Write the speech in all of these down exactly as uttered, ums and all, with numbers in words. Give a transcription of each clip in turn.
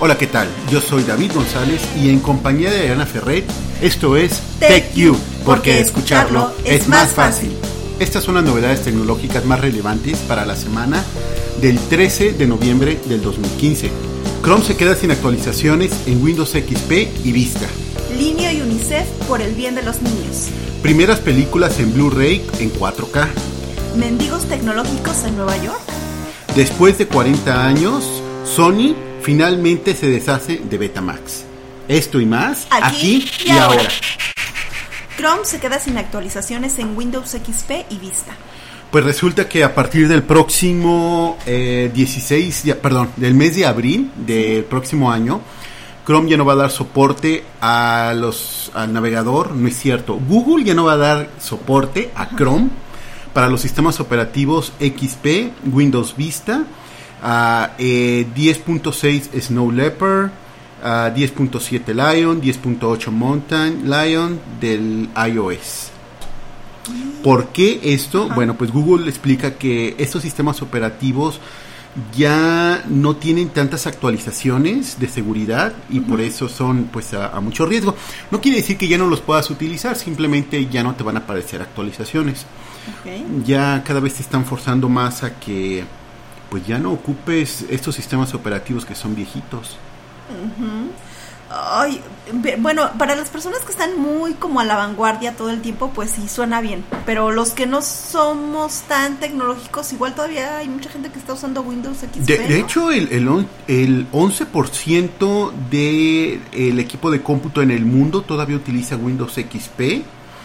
Hola, ¿qué tal? Yo soy David González y en compañía de Ana Ferret, esto es TechU, porque escucharlo es más fácil. Estas son las novedades tecnológicas más relevantes para la semana del trece de noviembre del dos mil quince. Chrome se queda sin actualizaciones en Windows X P y Vista. Linio y UNICEF por el bien de los niños. Primeras películas en Blu-ray en cuatro K. Mendigos tecnológicos en Nueva York. Después de cuarenta años, Sony finalmente se deshace de Betamax. Esto y más, aquí, aquí y, y ahora. ahora. Chrome se queda sin actualizaciones en Windows X P y Vista. Pues resulta que a partir del próximo eh, dieciséis, perdón, del mes de abril del sí. próximo año, Chrome ya no va a dar soporte a los al navegador, no es cierto. Google ya no va a dar soporte a Chrome para los sistemas operativos X P, Windows Vista, uh, eh, diez punto seis Snow Leopard, uh, diez punto siete Lion, diez punto ocho Mountain Lion del iOS. ¿Por qué esto? Ajá. Bueno, pues Google explica que estos sistemas operativos ya no tienen tantas actualizaciones de seguridad y uh-huh. por eso son pues a, a mucho riesgo. No quiere decir que ya no los puedas utilizar, simplemente ya no te van a aparecer actualizaciones. Okay. Ya cada vez te están forzando más a que pues ya no ocupes estos sistemas operativos que son viejitos. Uh-huh. Ay, bueno, para las personas que están muy como a la vanguardia todo el tiempo, pues sí, suena bien. Pero los que no somos tan tecnológicos, igual todavía hay mucha gente que está usando Windows X P. De, de hecho, el, el, el once por ciento del equipo de cómputo en el mundo todavía utiliza Windows X P.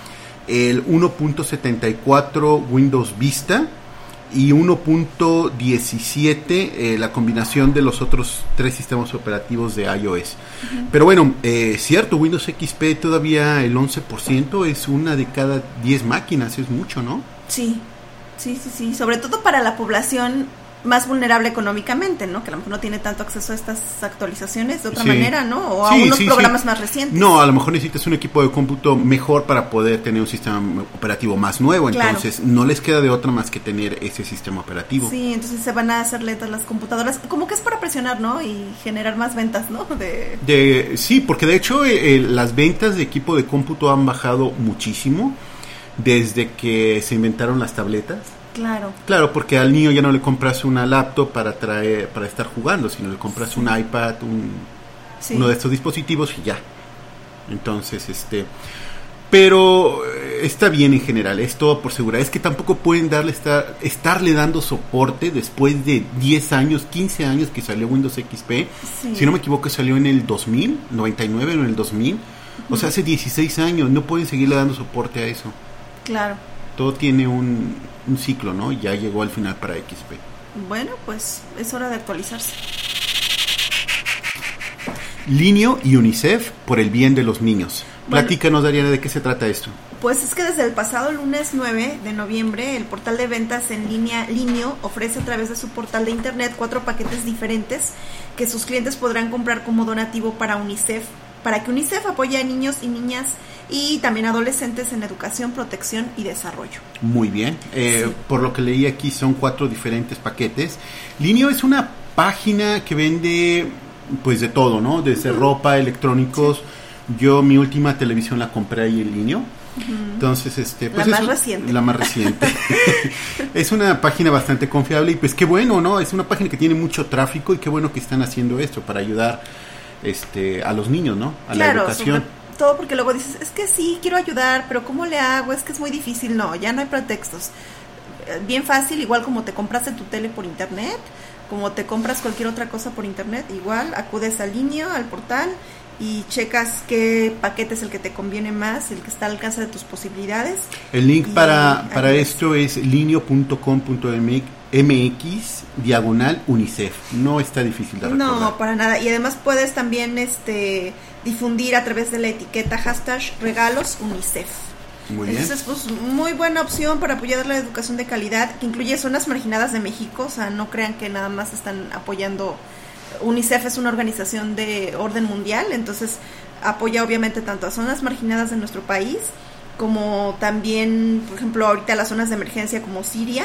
El uno punto setenta y cuatro Windows Vista. Y uno punto diecisiete eh, la combinación de los otros tres sistemas operativos de iOS. Uh-huh. Pero bueno, eh, cierto, Windows X P todavía el once por ciento es una de cada diez máquinas, es mucho, ¿no? Sí, sí, sí, sí, sobre todo para la población más vulnerable económicamente, ¿no? Que a lo mejor no tiene tanto acceso a estas actualizaciones de otra sí. manera, ¿no? O a sí, unos sí, programas sí. más recientes. No, a lo mejor necesitas un equipo de cómputo mejor para poder tener un sistema operativo más nuevo, claro. Entonces no les queda de otra más que tener ese sistema operativo. Sí, entonces se van a hacer lentas las computadoras, como que es para presionar, ¿no? Y generar más ventas, ¿no? De, de Sí, porque de hecho eh, las ventas de equipo de cómputo han bajado muchísimo desde que se inventaron las tabletas. Claro. Claro, porque al niño ya no le compras una laptop para traer, para estar jugando, sino le compras sí. un iPad, un, sí. uno de estos dispositivos y ya. Entonces, este, pero está bien en general, es todo por seguridad. Es que tampoco pueden darle estar, estarle dando soporte después de diez años, quince años que salió Windows X P. Sí. Si no me equivoco, salió en el dos mil, noventa y nueve o en el dos mil. Uh-huh. O sea, hace dieciséis años, no pueden seguirle dando soporte a eso. Claro. Todo tiene un, un ciclo, ¿no? Ya llegó al final para X P. Bueno, pues es hora de actualizarse. Linio y UNICEF por el bien de los niños. Bueno, platícanos, Dariana, ¿de qué se trata esto? Pues es que desde el pasado lunes nueve de noviembre, el portal de ventas en línea Linio ofrece a través de su portal de internet cuatro paquetes diferentes que sus clientes podrán comprar como donativo para UNICEF, para que UNICEF apoye a niños y niñas y también adolescentes en educación, protección y desarrollo. Muy bien, eh, sí. Por lo que leí aquí son cuatro diferentes paquetes. Linio es una página que vende pues de todo, ¿no? Desde uh-huh. ropa, electrónicos. Sí. Yo mi última televisión la compré ahí en Linio. Uh-huh. Entonces, este, pues la más es, reciente. La más reciente. Es una página bastante confiable y pues qué bueno, ¿no? Es una página que tiene mucho tráfico y qué bueno que están haciendo esto para ayudar este a los niños, ¿no? A claro, la educación. Todo porque luego dices, es que sí, quiero ayudar, pero ¿cómo le hago? Es que es muy difícil. No, ya no hay pretextos. Bien fácil, igual como te compraste tu tele por internet, como te compras cualquier otra cosa por internet, igual acudes al Linio, al portal y checas qué paquete es el que te conviene más, el que está al alcance de tus posibilidades. El link y para, para esto es linio punto com punto m x diagonal UNICEF. No está difícil de recordar. No, para nada. Y además puedes también este difundir a través de la etiqueta hashtag regalos UNICEF. Muy bien. Entonces, pues muy buena opción para apoyar la educación de calidad, que incluye zonas marginadas de México. O sea, no crean que nada más están apoyando. UNICEF es una organización de orden mundial, entonces apoya obviamente tanto a zonas marginadas de nuestro país, como también, por ejemplo, ahorita las zonas de emergencia como Siria,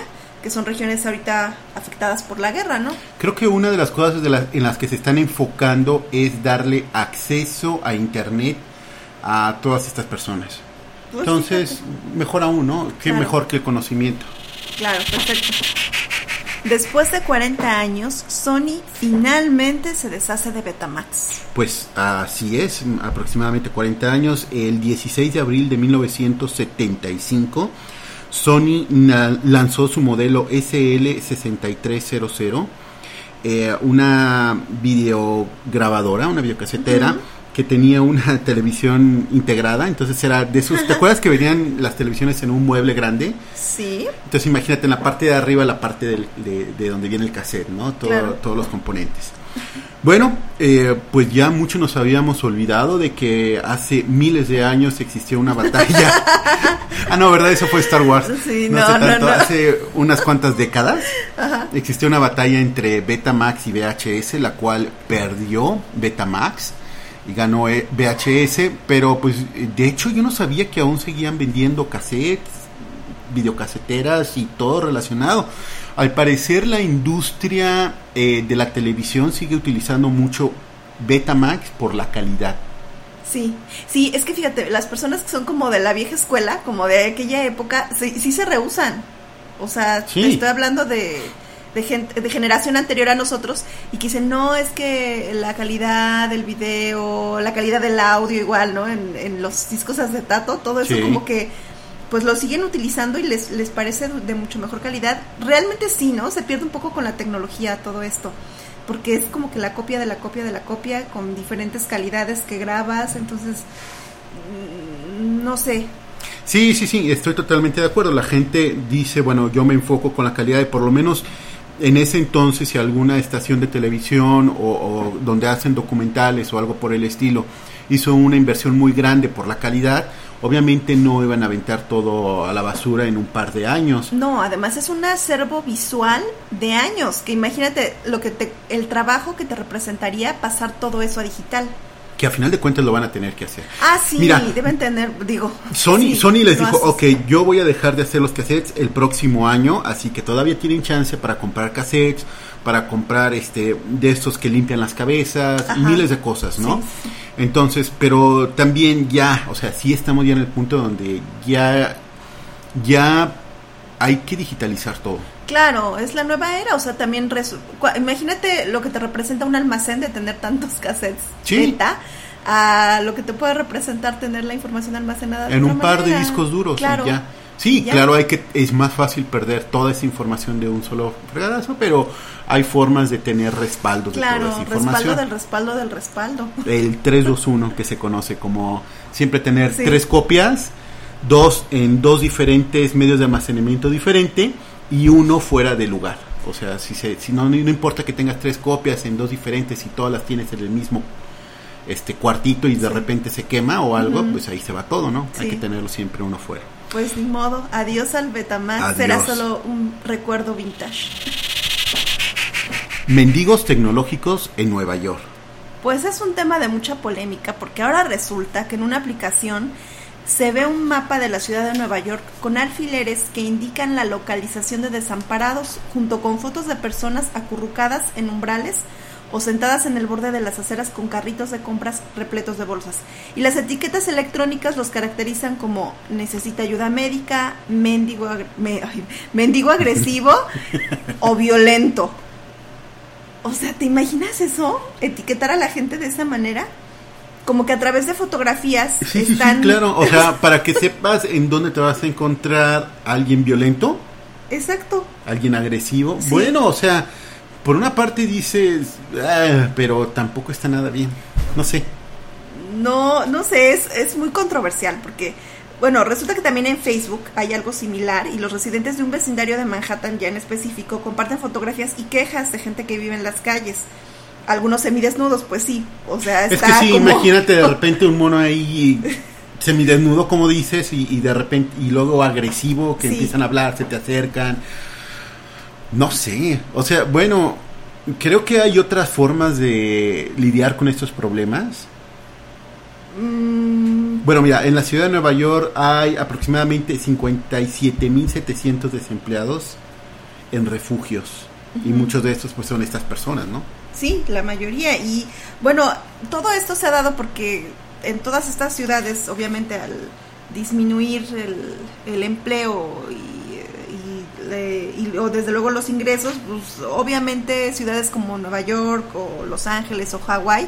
que son regiones ahorita afectadas por la guerra, ¿no? Creo que una de las cosas de las, en las que se están enfocando es darle acceso a internet a todas estas personas. Pues entonces, fíjate. Mejor aún, ¿no? Qué claro. Mejor que el conocimiento. Claro, perfecto. Después de cuarenta años, Sony finalmente se deshace de Betamax. Pues así es, aproximadamente cuarenta años. El dieciséis de abril de mil novecientos setenta y cinco, Sony na- lanzó su modelo S L sesenta y tres cero cero, eh, una videograbadora, una videocasetera, uh-huh. que tenía una televisión integrada. Entonces era de esos, ¿te acuerdas que venían las televisiones en un mueble grande? Sí. Entonces imagínate en la parte de arriba la parte del, de, de donde viene el cassette, ¿no? Todo, claro. Todos los componentes. Bueno, eh, pues ya mucho nos habíamos olvidado de que hace miles de años existió una batalla. Ah, no, ¿verdad? Eso fue Star Wars. Sí, no, no, hace tanto, no, no. Hace unas cuantas décadas. Ajá. Existió una batalla entre Betamax y V H S, la cual perdió Betamax y ganó V H S, pero pues de hecho yo no sabía que aún seguían vendiendo cassettes, videocaseteras y todo relacionado. Al parecer la industria eh, de la televisión sigue utilizando mucho Betamax por la calidad. Sí, sí, es que fíjate, las personas que son como de la vieja escuela, como de aquella época, sí, sí se rehúsan. O sea, sí. Te estoy hablando de... De, gente, de generación anterior a nosotros, y que dicen, no, es que la calidad del video, la calidad del audio igual, ¿no? En, en los discos acetato, todo eso sí. Como que pues lo siguen utilizando y les, les parece de mucho mejor calidad. Realmente sí, ¿no? Se pierde un poco con la tecnología todo esto, porque es como que la copia de la copia de la copia con diferentes calidades que grabas, entonces no sé. Sí, sí, sí, estoy totalmente de acuerdo. La gente dice, bueno, yo me enfoco con la calidad, y por lo menos en ese entonces, si alguna estación de televisión o, o donde hacen documentales o algo por el estilo hizo una inversión muy grande por la calidad, obviamente no iban a aventar todo a la basura en un par de años. No, además es un acervo visual de años, que imagínate lo que te, el trabajo que te representaría pasar todo eso a digital. Que a final de cuentas lo van a tener que hacer. Ah, sí, Mira, deben tener, digo. Sony, sí, Sony les dijo, haces. ok, yo voy a dejar de hacer los cassettes el próximo año, así que todavía tienen chance para comprar cassettes, para comprar este de estos que limpian las cabezas, Ajá. miles de cosas, ¿no? Sí, sí. Entonces, pero también ya, o sea, sí estamos ya en el punto donde ya, ya hay que digitalizar todo. Claro, es la nueva era, o sea, también resu- imagínate lo que te representa un almacén de tener tantos cassettes sí. venta, a lo que te puede representar tener la información almacenada de en un manera. par de discos duros. Claro. Ya. Sí, ya. Claro, hay que es más fácil perder toda esa información de un solo fregadazo, pero hay formas de tener respaldo claro, de toda esa información. Respaldo del respaldo del respaldo. El tres dos uno, que se conoce como siempre tener sí. tres copias, dos en dos diferentes medios de almacenamiento diferente y uno fuera de lugar. O sea, si se, si no, no importa que tengas tres copias en dos diferentes y todas las tienes en el mismo este cuartito y de sí. repente se quema o algo, uh-huh. pues ahí se va todo, ¿no? Sí. Hay que tenerlo siempre uno fuera. Pues ni modo, adiós al Betamax, adiós. Será solo un recuerdo vintage. Mendigos tecnológicos en Nueva York. Pues es un tema de mucha polémica, porque ahora resulta que en una aplicación se ve un mapa de la ciudad de Nueva York con alfileres que indican la localización de desamparados, junto con fotos de personas acurrucadas en umbrales o sentadas en el borde de las aceras con carritos de compras repletos de bolsas. Y las etiquetas electrónicas los caracterizan como necesita ayuda médica, mendigo, me, ay, mendigo agresivo o violento. O sea, ¿te imaginas eso? Etiquetar a la gente de esa manera. Como que a través de fotografías sí, están... Sí, sí, claro, o sea, para que sepas en dónde te vas a encontrar alguien violento. Exacto. Alguien agresivo. Sí. Bueno, o sea, por una parte dices, ah, pero tampoco está nada bien. No sé. No, no sé, es, es muy controversial porque, bueno, resulta que también en Facebook hay algo similar y los residentes de un vecindario de Manhattan ya en específico comparten fotografías y quejas de gente que vive en las calles. Algunos semidesnudos, pues sí, o sea, está es que sí, como... imagínate de repente un mono ahí semidesnudo, como dices, y, y de repente, y luego agresivo, que sí. empiezan a hablar, se te acercan, no sé, o sea, bueno, creo que hay otras formas de lidiar con estos problemas. Mm. Bueno, mira, en la ciudad de Nueva York hay aproximadamente cincuenta y siete mil setecientos desempleados en refugios. Uh-huh. Y muchos de estos pues son estas personas, ¿no? Sí, la mayoría. Y bueno, todo esto se ha dado porque en todas estas ciudades, obviamente al disminuir el, el empleo y, y, le, y o desde luego los ingresos, pues obviamente ciudades como Nueva York o Los Ángeles o Hawái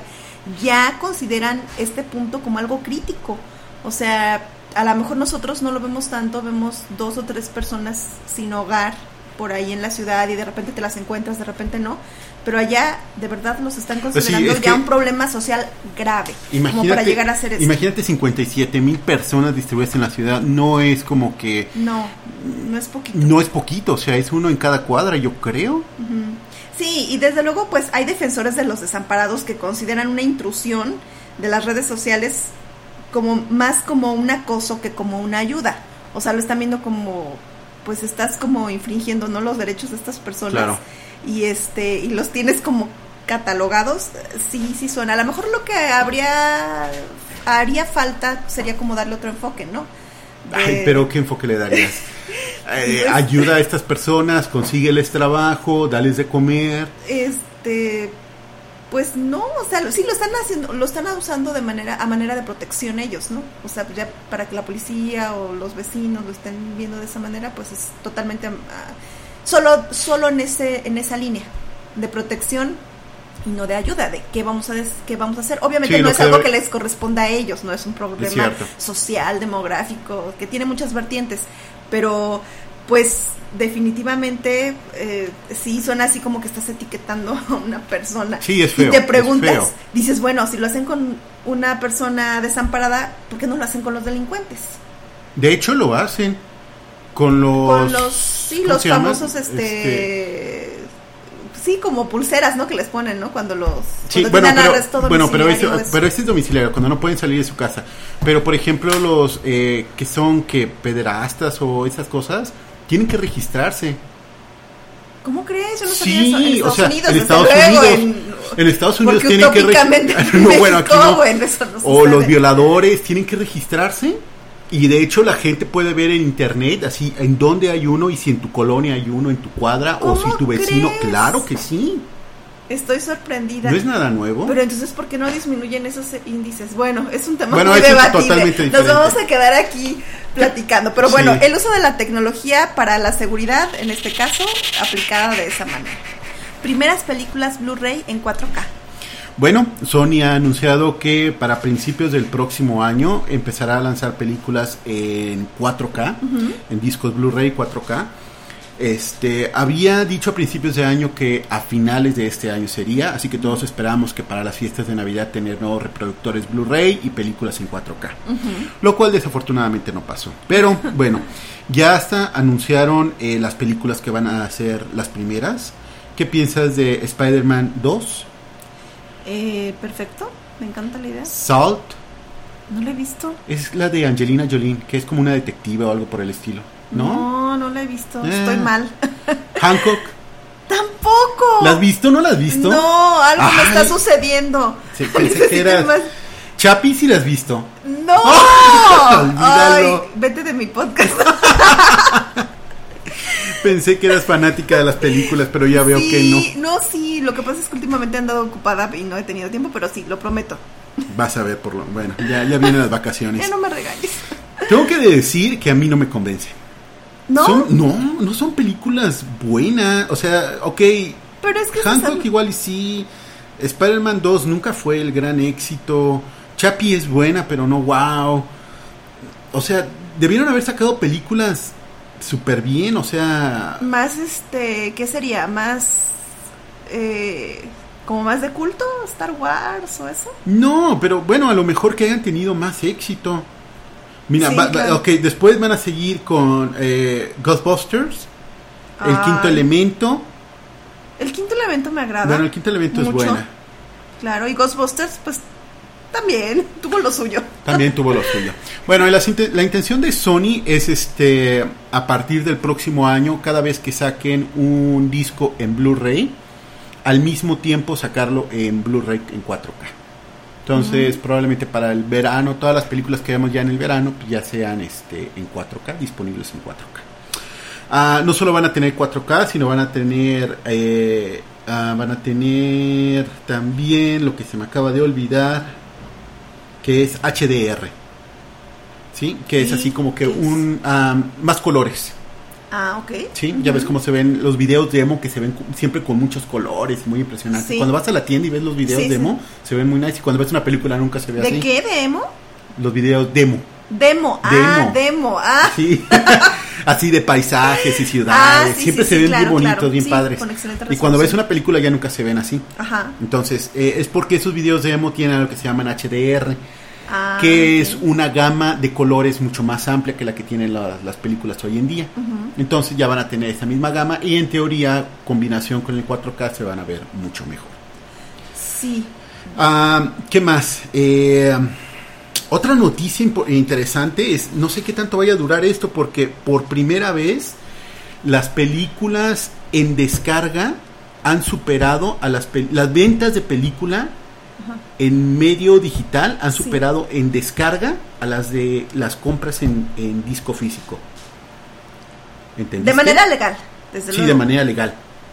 ya consideran este punto como algo crítico. O sea, a lo mejor nosotros no lo vemos tanto, vemos dos o tres personas sin hogar por ahí en la ciudad y de repente te las encuentras, de repente no, pero allá de verdad los están considerando pues sí, ya un problema social grave, como para llegar a hacer eso. Imagínate cincuenta y siete mil personas distribuidas en la ciudad, no es como que... No, no es poquito. No es poquito, o sea, es uno en cada cuadra, yo creo. Uh-huh. Sí, y desde luego pues hay defensores de los desamparados que consideran una intrusión de las redes sociales como más como un acoso que como una ayuda, o sea, lo están viendo como... pues estás como infringiendo, ¿no?, los derechos de estas personas. Claro. Y este y los tienes como catalogados. Sí, sí suena. A lo mejor lo que habría haría falta sería como darle otro enfoque, ¿no? De... Ay, pero ¿qué enfoque le darías? eh, pues... Ayuda a estas personas, consígueles trabajo, dales de comer. Este... Pues no, o sea, sí lo están haciendo, lo están usando de manera a manera de protección ellos, ¿no? O sea, ya para que la policía o los vecinos lo estén viendo de esa manera, pues es totalmente uh, solo solo en ese en esa línea de protección y no de ayuda, de qué vamos a des, qué vamos a hacer. Obviamente sí, no es algo debe... que les corresponda a ellos, no es un problema es social, demográfico, que tiene muchas vertientes, pero pues definitivamente eh, sí suena así como que estás etiquetando a una persona. Sí, es feo, y te preguntas, dices, bueno, si lo hacen con una persona desamparada, ¿por qué no lo hacen con los delincuentes? De hecho lo hacen con los, con los sí, los famosos este, este sí, como pulseras, ¿no?, que les ponen, ¿no?, cuando los sí, cuando bueno, pero, arresto bueno, pero ese, es... pero ese es domiciliario, cuando no pueden salir de su casa. Pero por ejemplo los eh, que son que pederastas o esas cosas tienen que registrarse. ¿Cómo crees? Yo no sí, sabía eso. En Estados o sea, Unidos, en Estados luego, Unidos, en, en Estados Unidos tienen que registrarse. No, bueno, aquí no. Bueno, eso no o los violadores tienen que registrarse. Y de hecho la gente puede ver en internet así en dónde hay uno y si en tu colonia hay uno, en tu cuadra o si tu vecino. ¿Crees? Claro que sí. Estoy sorprendida. No es nada nuevo. Pero entonces, ¿por qué no disminuyen esos índices? Bueno, es un tema bueno, muy debatible. Totalmente diferente. Nos vamos a quedar aquí platicando. Pero bueno, sí. El uso de la tecnología para la seguridad, en este caso, aplicada de esa manera. Primeras películas Blu-ray en cuatro K. Bueno, Sony ha anunciado que para principios del próximo año empezará a lanzar películas en cuatro K, uh-huh. en discos Blu-ray cuatro K. Este, había dicho a principios de año que a finales de este año sería, así que todos esperamos que para las fiestas de Navidad tener nuevos reproductores Blu-ray y películas en cuatro K, uh-huh. lo cual desafortunadamente no pasó. Pero bueno, ya hasta anunciaron eh, las películas que van a ser las primeras. ¿Qué piensas de Spider-Man dos? Eh, perfecto, me encanta la idea. Salt. No la he visto. Es la de Angelina Jolie, que es como una detective o algo por el estilo. ¿No? No, no la he visto, eh. estoy mal. Hancock. Tampoco. ¿La has visto o no la has visto? No, algo Ay. me está sucediendo. Sí, pensé que eras... más... Chapi, ¿sí la has visto? No. Oh, olvídalo. Ay, vete de mi podcast. Pensé que eras fanática de las películas, pero ya veo sí, que no. No, sí, lo que pasa es que últimamente he andado ocupada y no he tenido tiempo, pero sí, lo prometo. Vas a ver por lo... Bueno, ya, ya vienen las vacaciones. Ya no me regañes. Tengo que decir que a mí no me convence. ¿No? Son, no, no son películas buenas. O sea, ok. Pero es que Hancock igual y sí. Spider-Man dos nunca fue el gran éxito. Chappie es buena, pero no wow. O sea, debieron haber sacado películas súper bien, o sea... Más, este, ¿qué sería? Más... Eh, ¿como más de culto? ¿Star Wars o eso? No, pero bueno, a lo mejor que hayan tenido más éxito. Mira, sí, va, claro. ok, después van a seguir con eh, Ghostbusters, Ay. El Quinto Elemento. El Quinto Elemento me agrada. Bueno, El Quinto Elemento mucho. Es buena. Claro, y Ghostbusters, pues también tuvo lo suyo. También tuvo lo suyo. Bueno, la, la intención de Sony es este a partir del próximo año, cada vez que saquen un disco en Blu-ray, al mismo tiempo sacarlo en Blu-ray en cuatro K. Entonces, uh-huh. probablemente para el verano, todas las películas que vemos ya en el verano, pues ya sean este en cuatro K, disponibles en cuatro K. Uh, no solo van a tener cuatro K, sino van a tener eh, uh, van a tener también lo que se me acaba de olvidar, que es H D R, ¿sí? Que es así como que un um, más colores. Ah, ok. Sí, uh-huh. Ya ves cómo se ven los videos demo, que se ven siempre con muchos colores, muy impresionantes. Sí. Cuando vas a la tienda y ves los videos sí, demo, sí. se ven muy nice. Y cuando ves una película nunca se ve ¿De así. ¿De qué demo? Los videos demo. Demo, ah, demo, demo. ah. Sí, así de paisajes y ciudades. Ah, sí, siempre sí, se sí, ven claro, bien bonitos, claro. bien sí, padres. Y cuando ves una película ya nunca se ven así. Ajá. Entonces, eh, es porque esos videos demo tienen algo que se llaman H D R. Ah, que okay. es una gama de colores mucho más amplia que la que tienen la, las películas hoy en día. Uh-huh. Entonces ya van a tener esa misma gama y en teoría, combinación con el cuatro K, se van a ver mucho mejor. Sí. Uh, ¿Qué más? Eh, otra noticia impo- interesante es, no sé qué tanto vaya a durar esto, porque por primera vez las películas en descarga han superado a las, pe- las ventas de película en medio digital han superado sí. en descarga a las de las compras en, en disco físico. ¿Entendiste? De manera legal, desde sí, luego. de manera legal.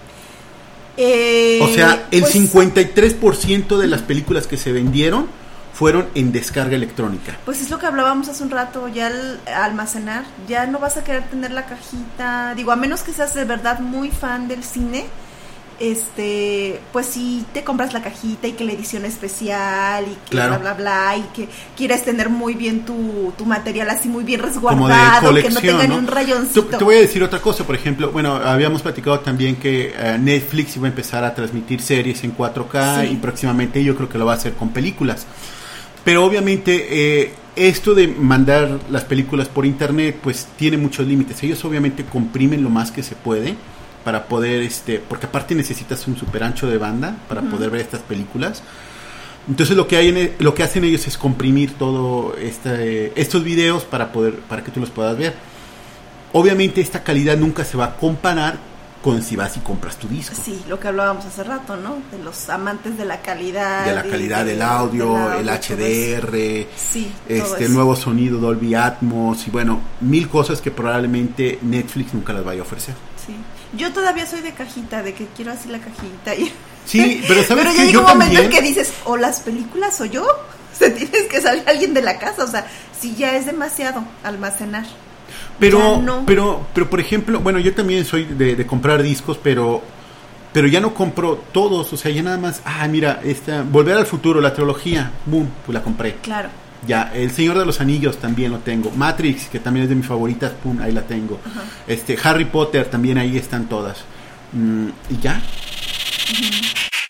Eh, o sea, el pues, cincuenta y tres por ciento de las películas que se vendieron fueron en descarga electrónica. Pues es lo que hablábamos hace un rato, ya al almacenar, ya no vas a querer tener la cajita, digo, a menos que seas de verdad muy fan del cine. Este, pues si te compras la cajita y que la edición especial y que claro. bla bla bla y que quieres tener muy bien tu, tu material así muy bien resguardado, que no tenga ni un rayoncito. Te, te voy a decir otra cosa, por ejemplo, bueno, habíamos platicado también que uh, Netflix iba a empezar a transmitir series en cuatro K sí. y próximamente yo creo que lo va a hacer con películas. Pero obviamente eh, esto de mandar las películas por internet pues tiene muchos límites. Ellos obviamente comprimen lo más que se puede para poder, este, porque aparte necesitas un super ancho de banda para uh-huh. poder ver estas películas. Entonces lo que hay en, lo que hacen ellos es comprimir todo este, estos videos para poder, para que tú los puedas ver. Obviamente esta calidad nunca se va a comparar con si vas y compras tu disco. Sí, lo que hablábamos hace rato, ¿no? De los amantes de la calidad. De la calidad de, del, audio, del audio, el H D R, sí, este, el nuevo sonido Dolby Atmos y bueno, mil cosas que probablemente Netflix nunca las vaya a ofrecer. Sí. Yo todavía soy de cajita, de que quiero así la cajita. Y... Sí, pero sabes pero que ya yo llega un momento también... en que dices, o las películas o yo, o sea, tienes que salir alguien de la casa, o sea, si ya es demasiado almacenar. Pero, no. pero, pero por ejemplo, bueno, yo también soy de, de comprar discos, pero, pero ya no compro todos, o sea, ya nada más, ah, mira, esta, Volver al Futuro, la trilogía, boom, pues la compré. Claro. Ya, El Señor de los Anillos también lo tengo. Matrix, que también es de mis favoritas, pum, ahí la tengo. Uh-huh. Este, Harry Potter, también ahí están todas. Mm, y ya. Uh-huh.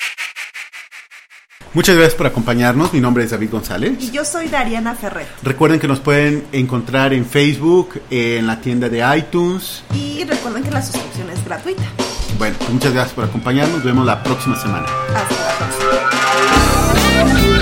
Muchas gracias por acompañarnos. Mi nombre es David González. Y yo soy Dariana Ferret. Recuerden que nos pueden encontrar en Facebook, en la tienda de iTunes. Y recuerden que la suscripción es gratuita. Bueno, pues muchas gracias por acompañarnos. Nos vemos la próxima semana. Hasta la próxima.